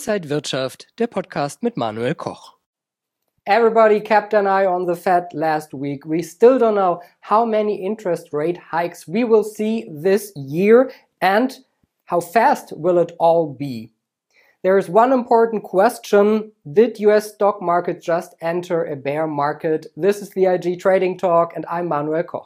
Inside Wirtschaft, der Podcast mit Manuel Koch. Everybody kept an eye on the Fed last week. We still don't know how many interest rate hikes we will see this year and how fast will it all be. There is one important question. Did US stock market just enter a bear market? This is the IG Trading Talk and I'm Manuel Koch.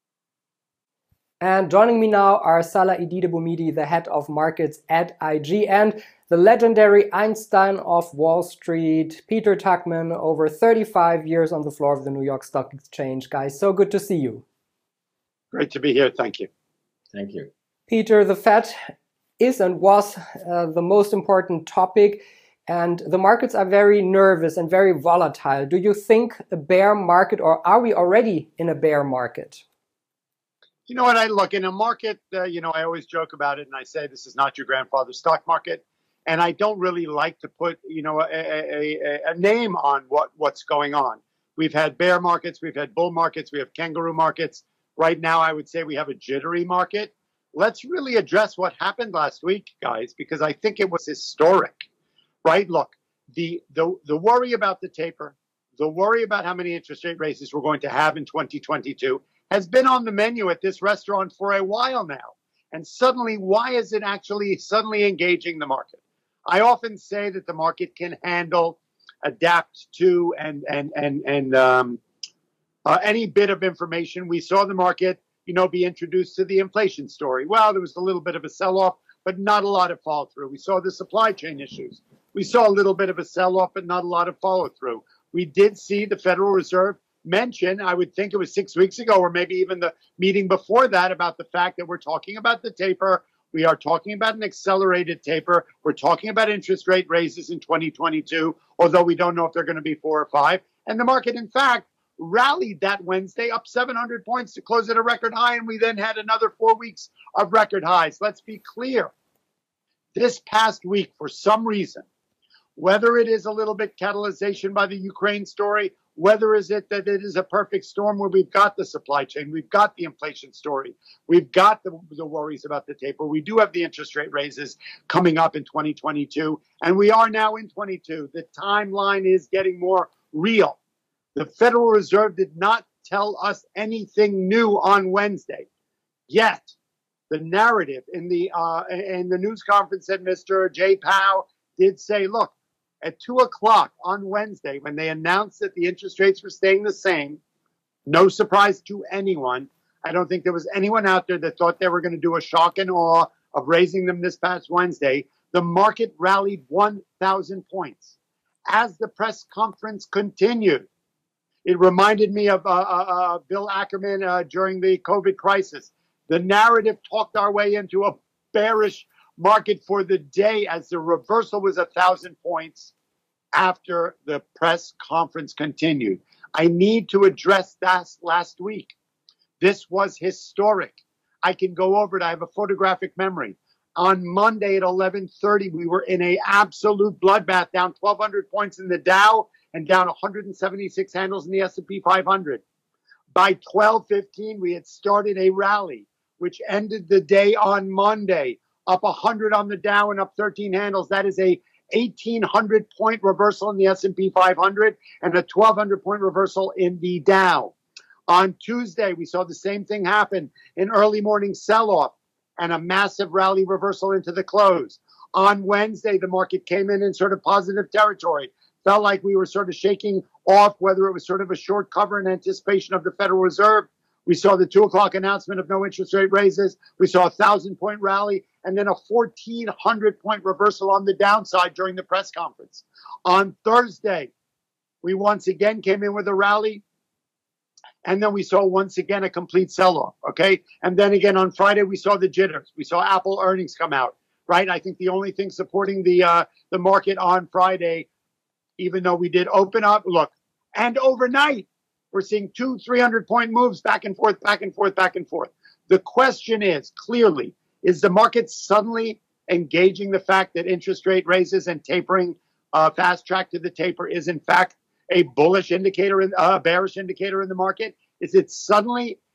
And joining me now are Salah Eddine-Bouhmidi, the head of markets at IG, and the legendary Einstein of Wall Street, Peter Tuchman, over 35 years on the floor of the New York Stock Exchange. Guys, so good to see you. Great to be here. Thank you. Thank you. Peter, the Fed is and was the most important topic, and the markets are very nervous and very volatile. Do you think a bear market, or are we already in a bear market? You know what, I look in a market, I always joke about it and I say this is not your grandfather's stock market. And I don't really like to put, a name on what's going on. We've had bear markets, we've had bull markets, we have kangaroo markets. Right now, I would say we have a jittery market. Let's really address what happened last week, guys, because I think it was historic, right? Look, the worry about the taper, the worry about how many interest rate raises we're going to have in 2022 has been on the menu at this restaurant for a while now. And suddenly, why is it actually suddenly engaging the market? I often say that the market can handle, adapt to, and any bit of information. We saw the market, be introduced to the inflation story. Well, there was a little bit of a sell-off, but not a lot of follow-through. We saw the supply chain issues. We saw a little bit of a sell-off, but not a lot of follow-through. We did see the Federal Reserve mention, I would think it was 6 weeks ago, or maybe even the meeting before that, about the fact that we're talking about the taper. We are talking about an accelerated taper. We're talking about interest rate raises in 2022, although we don't know if they're going to be 4 or 5. And the market, in fact, rallied that Wednesday up 700 points to close at a record high. And we then had another 4 weeks of record highs. Let's be clear. This past week, for some reason, whether it is a little bit catalyzation by the Ukraine story, whether is it that it is a perfect storm where we've got the supply chain, we've got the inflation story, we've got the worries about the taper, we do have the interest rate raises coming up in 2022, and we are now in 22. The timeline is getting more real. The Federal Reserve did not tell us anything new on Wednesday, yet the narrative in the news conference that Mr. Jay Powell did say, look, at 2 o'clock on Wednesday, when they announced that the interest rates were staying the same, no surprise to anyone. I don't think there was anyone out there that thought they were going to do a shock and awe of raising them this past Wednesday. The market rallied 1,000 points. As the press conference continued, it reminded me of Bill Ackerman during the COVID crisis. The narrative talked our way into a bearish market for the day as the reversal was 1,000 points after the press conference continued. I need to address that last week. This was historic. I can go over it. I have a photographic memory. On Monday at 11:30, we were in an absolute bloodbath, down 1,200 points in the Dow and down 176 handles in the S&P 500. By 12:15, we had started a rally, which ended the day on Monday up 100 on the Dow and up 13 handles. That is a 1,800 point reversal in the S&P 500 and a 1,200 point reversal in the Dow. On Tuesday, we saw the same thing happen, an early morning sell-off and a massive rally reversal into the close. On Wednesday, the market came in sort of positive territory. Felt like we were sort of shaking off whether it was sort of a short cover in anticipation of the Federal Reserve. We saw the 2 o'clock announcement of no interest rate raises. We saw a 1,000 point rally and then a 1,400 point reversal on the downside during the press conference. On Thursday, we once again came in with a rally. And then we saw once again a complete sell-off, okay? And then again on Friday, we saw the jitters. We saw Apple earnings come out, right? I think the only thing supporting the market on Friday, even though we did open up, look, and overnight, we're seeing 200-300 point moves back and forth, back and forth, back and forth. The question is, clearly, is the market suddenly engaging the fact that interest rate raises and tapering, fast track to the taper, is in fact a bullish indicator, a bearish indicator in the market? Is it suddenly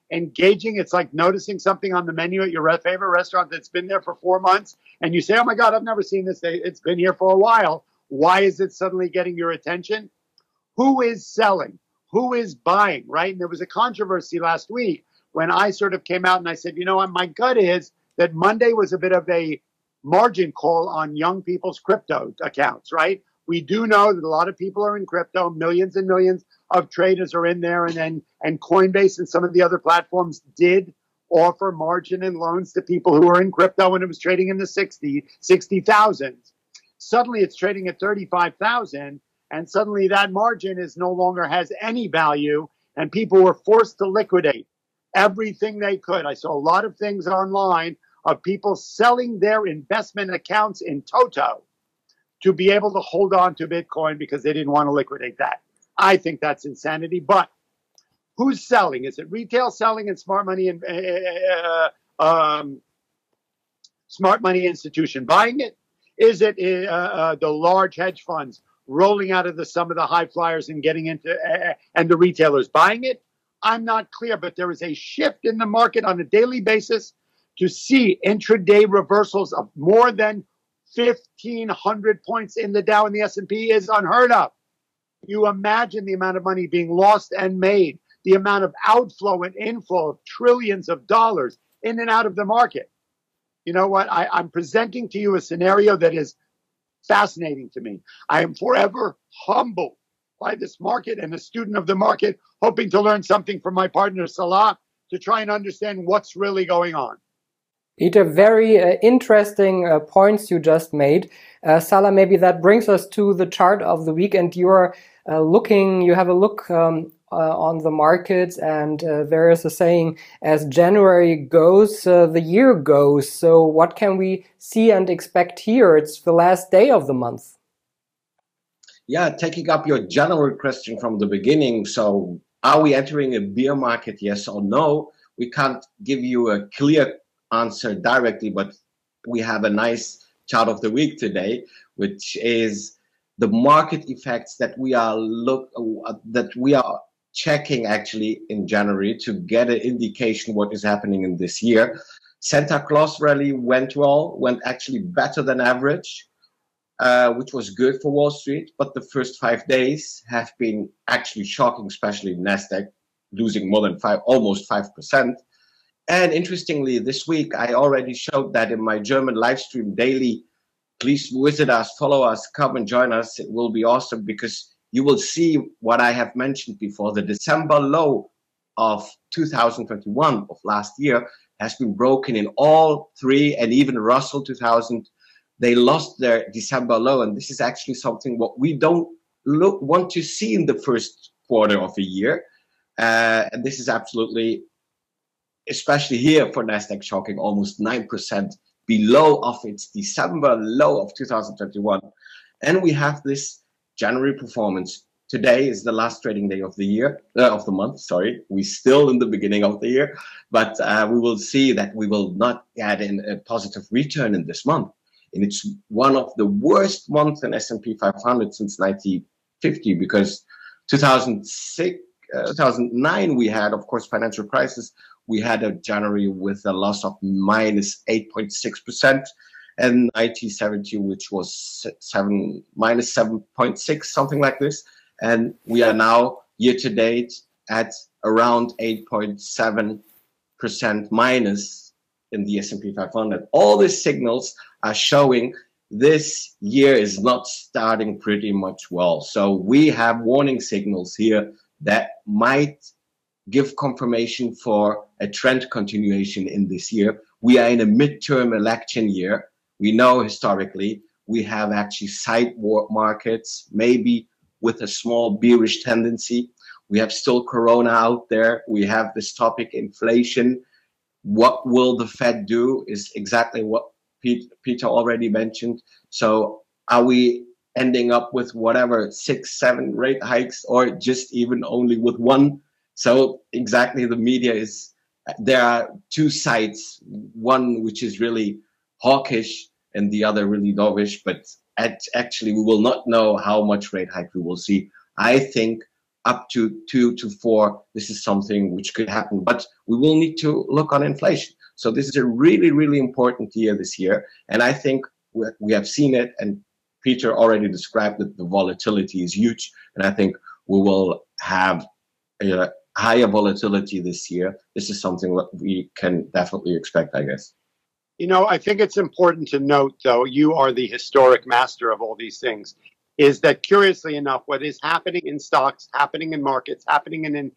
engaging. It's like noticing something on the menu at your favorite restaurant that's been there for 4 months. And you say, oh my God, I've never seen this. It's been here for a while. Why is it suddenly getting your attention? Who is selling? Who is buying, right? And there was a controversy last week when I sort of came out and I said, you know what, my gut is that Monday was a bit of a margin call on young people's crypto accounts, right? We do know that a lot of people are in crypto, millions and millions of traders are in there, and Coinbase and some of the other platforms did offer margin and loans to people who are in crypto when it was trading in the 60,000. Suddenly it's trading at 35,000, and suddenly that margin is no longer has any value, and people were forced to liquidate everything they could. I saw a lot of things online of people selling their investment accounts in toto to be able to hold on to Bitcoin because they didn't want to liquidate that. I think that's insanity. But who's selling? Is it retail selling and smart money and smart money institution buying it? Is it the large hedge funds rolling out of some of the high flyers and getting into and the retailers buying it? I'm not clear, but there is a shift in the market on a daily basis. To see intraday reversals of more than 1,500 points in the Dow and the S&P is unheard of. You imagine the amount of money being lost and made, the amount of outflow and inflow of trillions of dollars in and out of the market. You know what? I'm presenting to you a scenario that is fascinating to me. I am forever humbled by this market and a student of the market, hoping to learn something from my partner, Salah, to try and understand what's really going on. Peter, very interesting points you just made. Salah, maybe that brings us to the chart of the week, and you have a look on the markets, and there is a saying, as January goes, the year goes. So what can we see and expect here? It's the last day of the month. Yeah, taking up your general question from the beginning. So are we entering a bear market, yes or no? We can't give you a clear answer directly, but we have a nice chart of the week today, which is the market effects that we are checking actually in January to get an indication what is happening in this year. Santa Claus rally went actually better than average, which was good for Wall Street, but the first 5 days have been actually shocking, especially Nasdaq losing more than almost 5%. And interestingly, this week, I already showed that in my German live stream daily. Please visit us, follow us, come and join us. It will be awesome because you will see what I have mentioned before. The December low of 2021 of last year has been broken in all three, and even Russell 2000. They lost their December low. And this is actually something what we don't want to see in the first quarter of a year. And this is absolutely, especially here for Nasdaq, shocking, almost 9% below of its December low of 2021. And we have this January performance. Today is the last trading day of the month. Sorry, we're still in the beginning of the year, but we will see that we will not get in a positive return in this month. And it's one of the worst months in S&P 500 since 1950, because 2009 we had, of course, financial crisis. We had a January with a loss of minus 8.6%, and 1970, which was minus 7.6, something like this. And we are now year to date at around 8.7% minus in the S&P 500. All these signals are showing this year is not starting pretty much well. So we have warning signals here that might give confirmation for a trend continuation in this year. We are in a midterm election year. We know historically we have actually sidewalk markets, maybe with a small bearish tendency. We have still Corona out there. We have this topic, inflation. What will the Fed do is exactly what Peter already mentioned. So are we ending up with whatever 6, 7 rate hikes, or just even only with one? So exactly, the media is, there are two sides, one which is really hawkish and the other really dovish, but actually we will not know how much rate hike we will see. I think up to 2 to 4, this is something which could happen. But we will need to look on inflation. So this is a really, really important year this year. And I think we have seen it, and Peter already described that the volatility is huge. And I think we will have a higher volatility this year. This is something that we can definitely expect, I guess. You know, I think it's important to note, though, you are the historic master of all these things, is that curiously enough, what is happening in stocks, happening in markets, happening in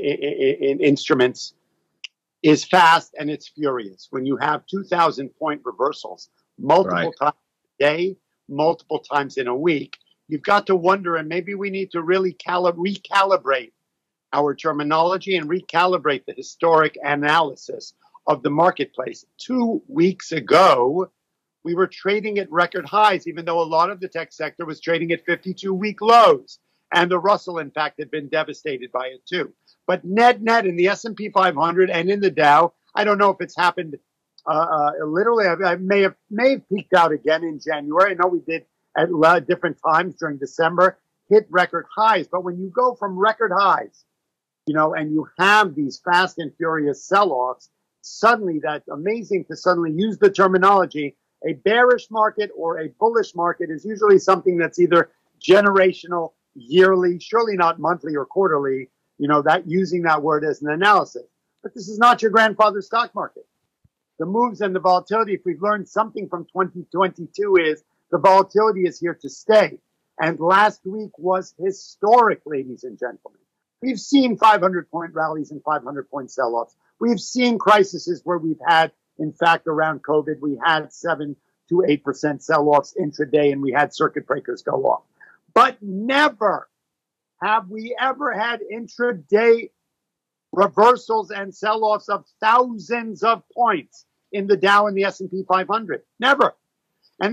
instruments is fast and it's furious. When you have 2,000-point reversals multiple times a day, multiple times in a week, you've got to wonder, and maybe we need to really recalibrate our terminology and recalibrate the historic analysis of the marketplace. 2 weeks ago, we were trading at record highs, even though a lot of the tech sector was trading at 52-week lows. And the Russell, in fact, had been devastated by it too. But net in the S&P 500 and in the Dow, I don't know if it's happened literally. I may have peaked out again in January. I know we did at different times during December, hit record highs. But when you go from record highs, you know, and you have these fast and furious sell-offs, suddenly that's amazing to suddenly use the terminology. A bearish market or a bullish market is usually something that's either generational, yearly, surely not monthly or quarterly, you know, that using that word as an analysis. But this is not your grandfather's stock market. The moves and the volatility, if we've learned something from 2022, is the volatility is here to stay. And last week was historic, ladies and gentlemen. We've seen 500-point rallies and 500-point sell-offs. We've seen crises where we've had, in fact, around COVID, we had 7 to 8% sell-offs intraday, and we had circuit breakers go off. But never have we ever had intraday reversals and sell-offs of thousands of points in the Dow and the S&P 500. Never. And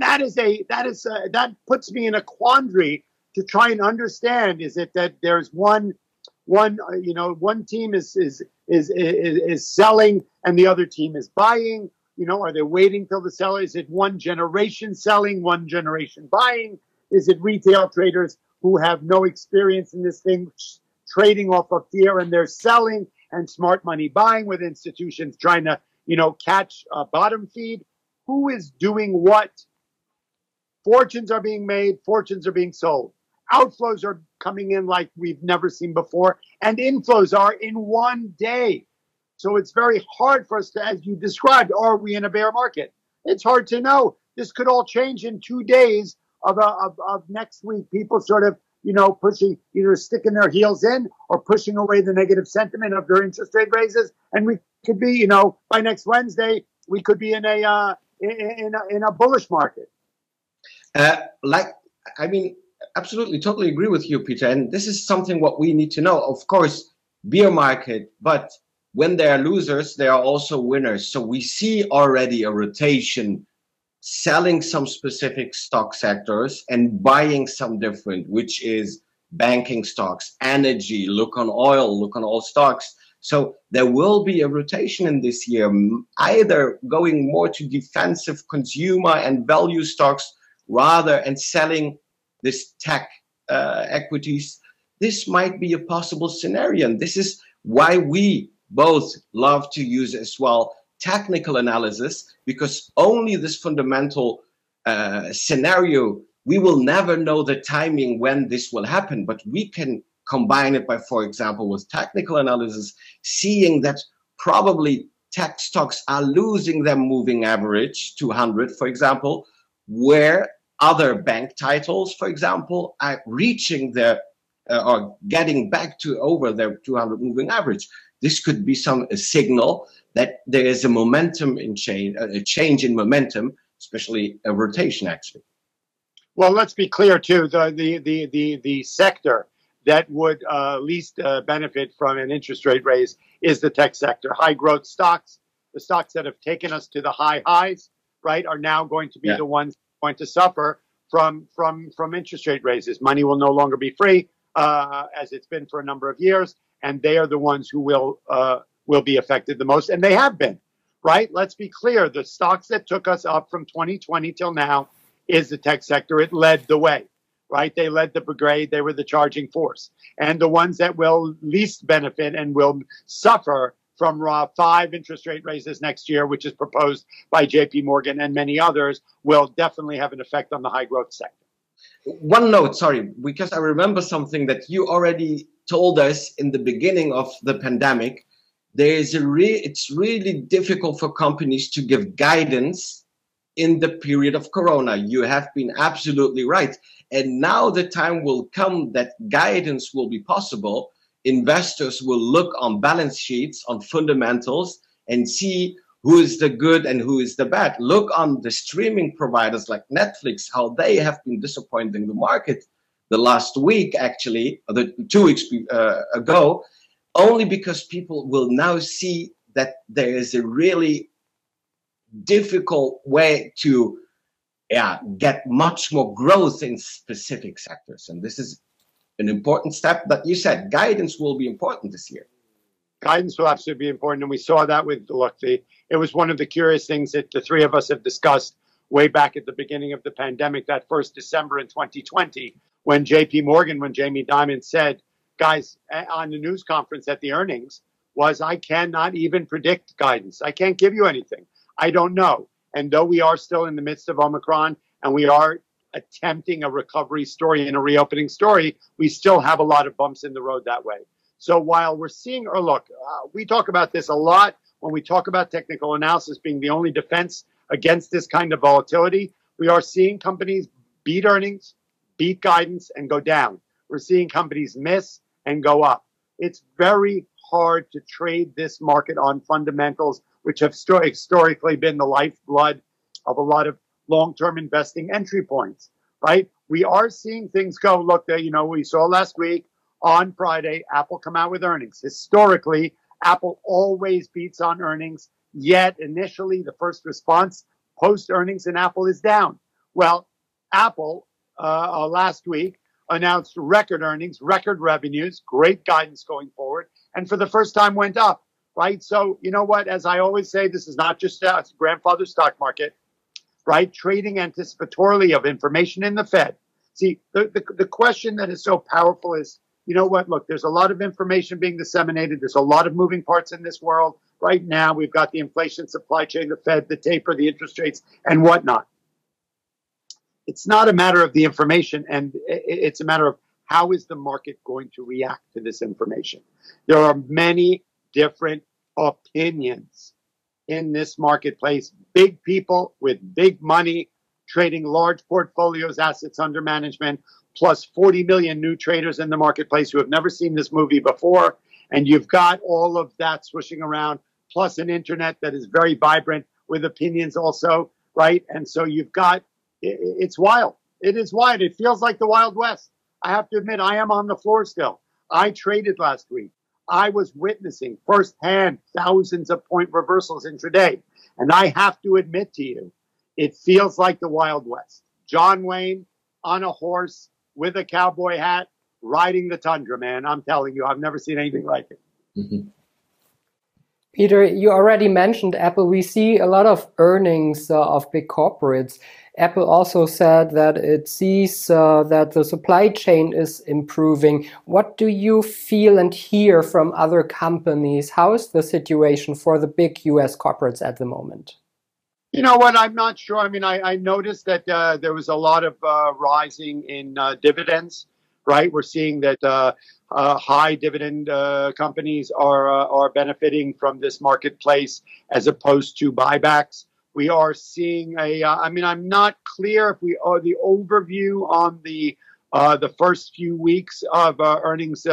that puts me in a quandary to try and understand. Is it that there's one team is selling and the other team is buying? You know, are they waiting till the seller? Is it one generation selling, one generation buying? Is it retail traders who have no experience in this thing trading off of fear and they're selling, and smart money buying with institutions trying to, you know, catch a bottom feed? Who is doing what? Fortunes are being made. Fortunes are being sold. Outflows are coming in like we've never seen before, and inflows are in one day. So it's very hard for us to, as you described, are we in a bear market? It's hard to know. This could all change in 2 days of next week. People sort of, you know, pushing, either sticking their heels in or pushing away the negative sentiment of their interest rate raises. And we could be, you know, by next Wednesday, we could be in a bullish market. Absolutely, totally agree with you, Peter. And this is something what we need to know. Of course, bear market, but when there are losers, there are also winners. So we see already a rotation, selling some specific stock sectors and buying some different, which is banking stocks, energy, look on oil, look on all stocks. So there will be a rotation in this year, either going more to defensive consumer and value stocks rather and selling this tech equities. This might be a possible scenario. And this is why we both love to use as well technical analysis, because only this fundamental scenario, we will never know the timing when this will happen, but we can combine it by, for example, with technical analysis, seeing that probably tech stocks are losing their moving average 200, for example, where other bank titles, for example, are reaching their or getting back to over their 200 moving average. This could be a signal that there is a momentum in change, a change in momentum, especially a rotation, actually. Well, let's be clear too. The sector that would least benefit from an interest rate raise is the tech sector. High growth stocks, the stocks that have taken us to the high highs, right, are now going to be the ones going to suffer from interest rate raises. Money will no longer be free, as it's been for a number of years, and they are the ones who will be affected the most, and they have been, right? Let's be clear. The stocks that took us up from 2020 till now is the tech sector. It led the way, right? They led the brigade. They were the charging force. And the ones that will least benefit and will suffer from 5 interest rate raises next year, which is proposed by JP Morgan and many others, will definitely have an effect on the high growth sector. One note, sorry, because I remember something that you already told us in the beginning of the pandemic. It's really difficult for companies to give guidance in the period of Corona. You have been absolutely right. And now the time will come that guidance will be possible. Investors will look on balance sheets, on fundamentals, and see who is the good and who is the bad. Look on the streaming providers like Netflix, how they have been disappointing the market the last week, actually, or 2 weeks ago, only because people will now see that there is a really difficult way to get much more growth in specific sectors. And this is an important step that you said. Guidance will be important this year. Guidance will absolutely be important. And we saw that with, look, it was one of the curious things that the three of us have discussed way back at the beginning of the pandemic, that first December in 2020, when JP Morgan, when Jamie Dimon said, guys, on the news conference at the earnings, was I cannot even predict guidance. I can't give you anything. I don't know. And though we are still in the midst of Omicron and we are attempting a recovery story and a reopening story, we still have a lot of bumps in the road that way. So while we're seeing, or look, we talk about this a lot when we talk about technical analysis being the only defense against this kind of volatility, we are seeing companies beat earnings, beat guidance, and go down. We're seeing companies miss and go up. It's very hard to trade this market on fundamentals, which have historically been the lifeblood of a lot of long-term investing entry points, right? We are seeing things go. Look, we saw last week on Friday, Apple come out with earnings. Historically, Apple always beats on earnings, yet initially the first response post-earnings in Apple is down. Well, Apple last week announced record earnings, record revenues, great guidance going forward, and for the first time went up, right? So, you know what? As I always say, this is not just a grandfather's stock market, right? Trading anticipatorily of information in the Fed. See, the question that is so powerful is, you know what? Look, there's a lot of information being disseminated. There's a lot of moving parts in this world. Right now, we've got the inflation, supply chain, the Fed, the taper, the interest rates, and whatnot. It's not a matter of the information, and it's a matter of how is the market going to react to this information. There are many different opinions in this marketplace. Big people with big money trading large portfolios, assets under management, plus 40 million new traders in the marketplace who have never seen this movie before. And you've got all of that swishing around, plus an internet that is very vibrant with opinions also, right? And so you've got, it's wild. It is wild. It feels like the Wild West. I have to admit, I am on the floor still. I traded last week. I was witnessing firsthand thousands of point reversals intraday. And I have to admit to you, it feels like the Wild West. John Wayne on a horse with a cowboy hat, riding the tundra, man. I'm telling you, I've never seen anything like it. Mm-hmm. Peter, you already mentioned Apple. We see a lot of earnings of big corporates. Apple also said that it sees that the supply chain is improving. What do you feel and hear from other companies? How is the situation for the big US corporates at the moment? You know what? I'm not sure. I mean, I noticed that there was a lot of rising in dividends, right? We're seeing that high dividend companies are benefiting from this marketplace as opposed to buybacks. We are seeing I'm not clear if we are the overview on the first few weeks of earnings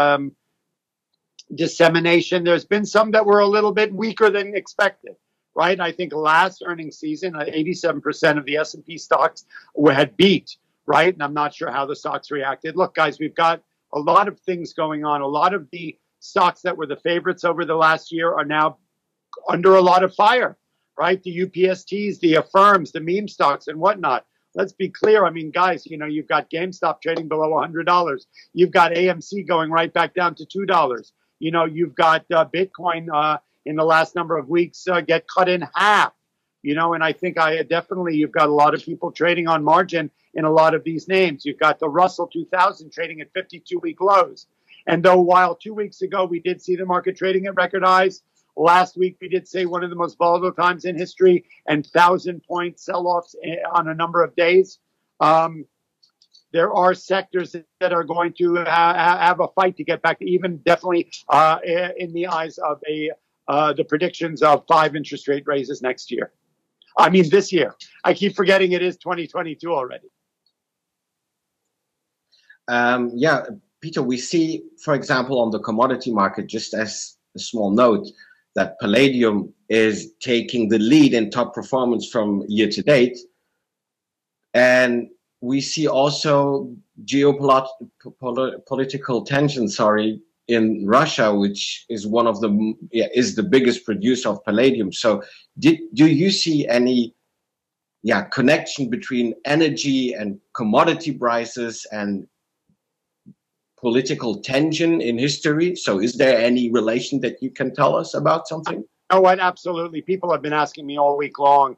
dissemination. There's been some that were a little bit weaker than expected. Right, I think last earnings season, 87% of the S&P stocks had beat. Right, and I'm not sure how the stocks reacted. Look, guys, we've got a lot of things going on. A lot of the stocks that were the favorites over the last year are now under a lot of fire. Right, the UPSTs, the Affirms, the meme stocks, and whatnot. Let's be clear. I mean, guys, you've got GameStop trading below $100. You've got AMC going right back down to $2. You've got Bitcoin. In the last number of weeks, get cut in half. And I think you've got a lot of people trading on margin in a lot of these names. You've got the Russell 2000 trading at 52-week lows. And though while 2 weeks ago we did see the market trading at record highs, last week we did say one of the most volatile times in history and 1,000-point sell-offs on a number of days. There are sectors that are going to have a fight to get back to even, definitely in the eyes of the predictions of 5 interest rate raises next year. I mean, this year. I keep forgetting it is 2022 already. Yeah, Peter, we see, for example, on the commodity market, just as a small note, that palladium is taking the lead in top performance from year to date. And we see also geopolitical tension, in Russia, which is one of is the biggest producer of palladium. So do you see any connection between energy and commodity prices and political tension in history? So is there any relation that you can tell us about something? Oh, what? Absolutely. People have been asking me all week long,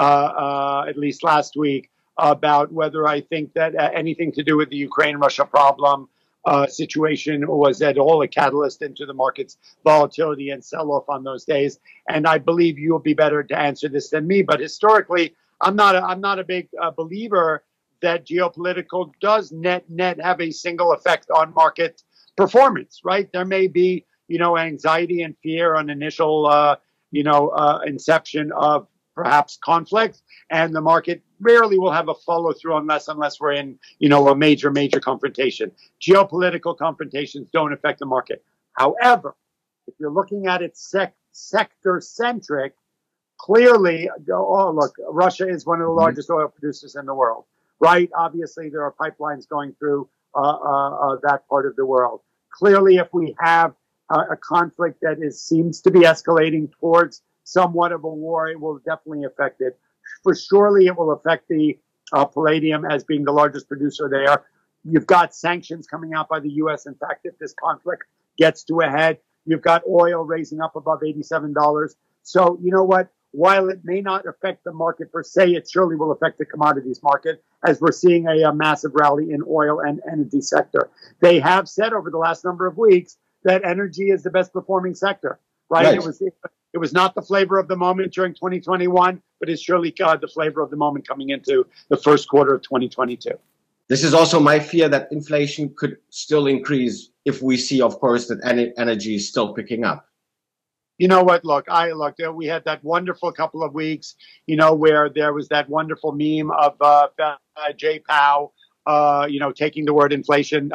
at least last week, about whether I think that anything to do with the Ukraine-Russia problem situation was at all a catalyst into the market's volatility and sell-off on those days. And I believe you'll be better to answer this than me. But historically, I'm not a big believer that geopolitical does net have a single effect on market performance, right? There may be, anxiety and fear on initial, inception of perhaps conflict, and the market rarely will have a follow through unless we're in, a major confrontation. Geopolitical confrontations don't affect the market. However, if you're looking at it sector centric, clearly, look, Russia is one of the largest oil producers in the world, right? Obviously, there are pipelines going through that part of the world. Clearly, if we have a conflict that seems to be escalating towards somewhat of a war, it will definitely affect it. For surely, it will affect the palladium as being the largest producer there. You've got sanctions coming out by the U.S. In fact, if this conflict gets to a head, you've got oil raising up above $87. So, you know what? While it may not affect the market per se, it surely will affect the commodities market as we're seeing a massive rally in oil and energy sector. They have said over the last number of weeks that energy is the best performing sector, right? It was not the flavor of the moment during 2021, but it's surely the flavor of the moment coming into the first quarter of 2022. This is also my fear that inflation could still increase if we see, of course, that energy is still picking up. You know what? Look, we had that wonderful couple of weeks, where there was that wonderful meme of Jay Powell, taking the word inflation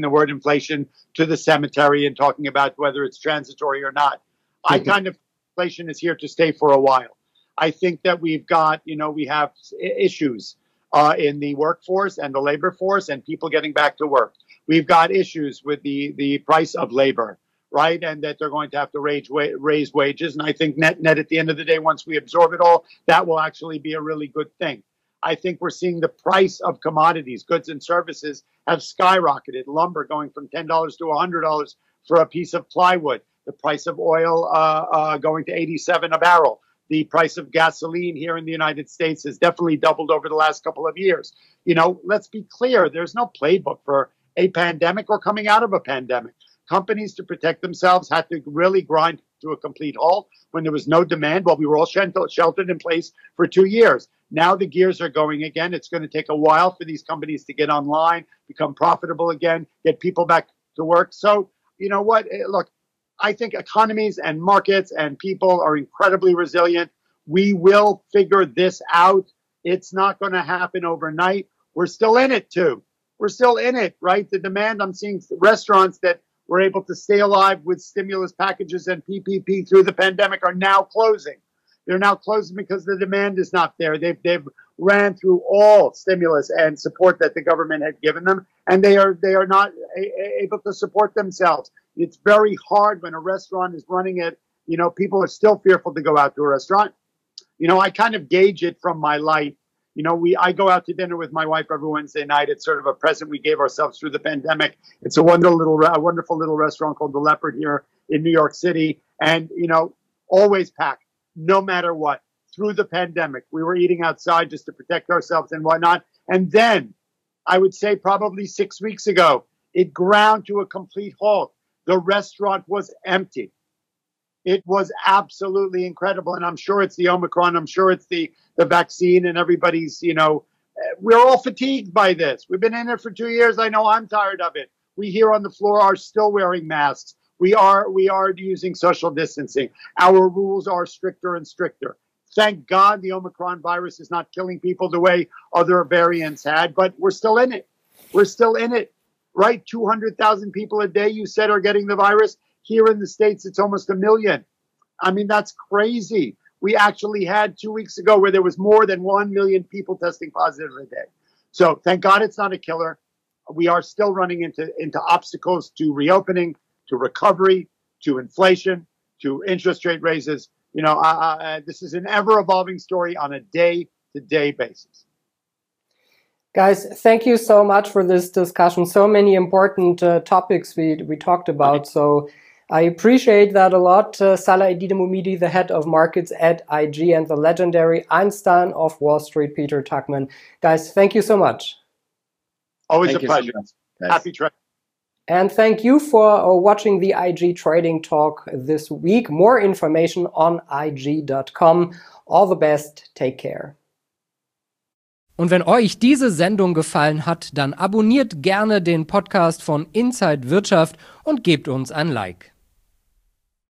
to the cemetery and talking about whether it's transitory or not. I kind of inflation is here to stay for a while. I think that we have issues in the workforce and the labor force and people getting back to work. We've got issues with the price of labor, right? And that they're going to have to raise wages. And I think net at the end of the day, once we absorb it all, that will actually be a really good thing. I think we're seeing the price of commodities, goods and services have skyrocketed. Lumber going from $10 to $100 for a piece of plywood. The price of oil going to $87 a barrel. The price of gasoline here in the United States has definitely doubled over the last couple of years. Let's be clear. There's no playbook for a pandemic or coming out of a pandemic. Companies, to protect themselves, had to really grind to a complete halt when there was no demand. Well, we were all sheltered in place for 2 years. Now the gears are going again. It's going to take a while for these companies to get online, become profitable again, get people back to work. So, you know what? Look, I think economies and markets and people are incredibly resilient. We will figure this out. It's not going to happen overnight. We're still in it, too. We're still in it, right? The demand, I'm seeing restaurants that were able to stay alive with stimulus packages and PPP through the pandemic are now closing. They're now closing because the demand is not there. They've ran through all stimulus and support that the government had given them, and they are not able to support themselves. It's very hard when a restaurant is running it. People are still fearful to go out to a restaurant. I kind of gauge it from my life. I go out to dinner with my wife every Wednesday night. It's sort of a present we gave ourselves through the pandemic. It's a wonderful little restaurant called The Leopard here in New York City. And, always packed, no matter what. through the pandemic. We were eating outside just to protect ourselves and whatnot. And then I would say probably 6 weeks ago, it ground to a complete halt. The restaurant was empty. It was absolutely incredible. And I'm sure it's the Omicron. I'm sure it's the vaccine and everybody's, we're all fatigued by this. We've been in it for 2 years. I know I'm tired of it. We here on the floor are still wearing masks. We are using social distancing. Our rules are stricter and stricter. Thank God the Omicron virus is not killing people the way other variants had, but we're still in it. We're still in it, right? 200,000 people a day, you said, are getting the virus. Here in the States, it's almost 1 million. I mean, that's crazy. We actually had 2 weeks ago where there was more than 1 million people testing positive a day. So thank God it's not a killer. We are still running into obstacles to reopening, to recovery, to inflation, to interest rate raises. This is an ever-evolving story on a day-to-day basis. Guys, thank you so much for this discussion. So many important topics we talked about. So I appreciate that a lot. Salah Eddine-Bouhmidi, the head of markets at IG, and the legendary Einstein of Wall Street, Peter Tuchman. Guys, thank you so much. Always a pleasure. Happy trading. And thank you for watching the IG Trading Talk this week. More information on IG.com. All the best. Take care. Und wenn euch diese Sendung gefallen hat, dann abonniert gerne den Podcast von Inside Wirtschaft und gebt uns ein Like.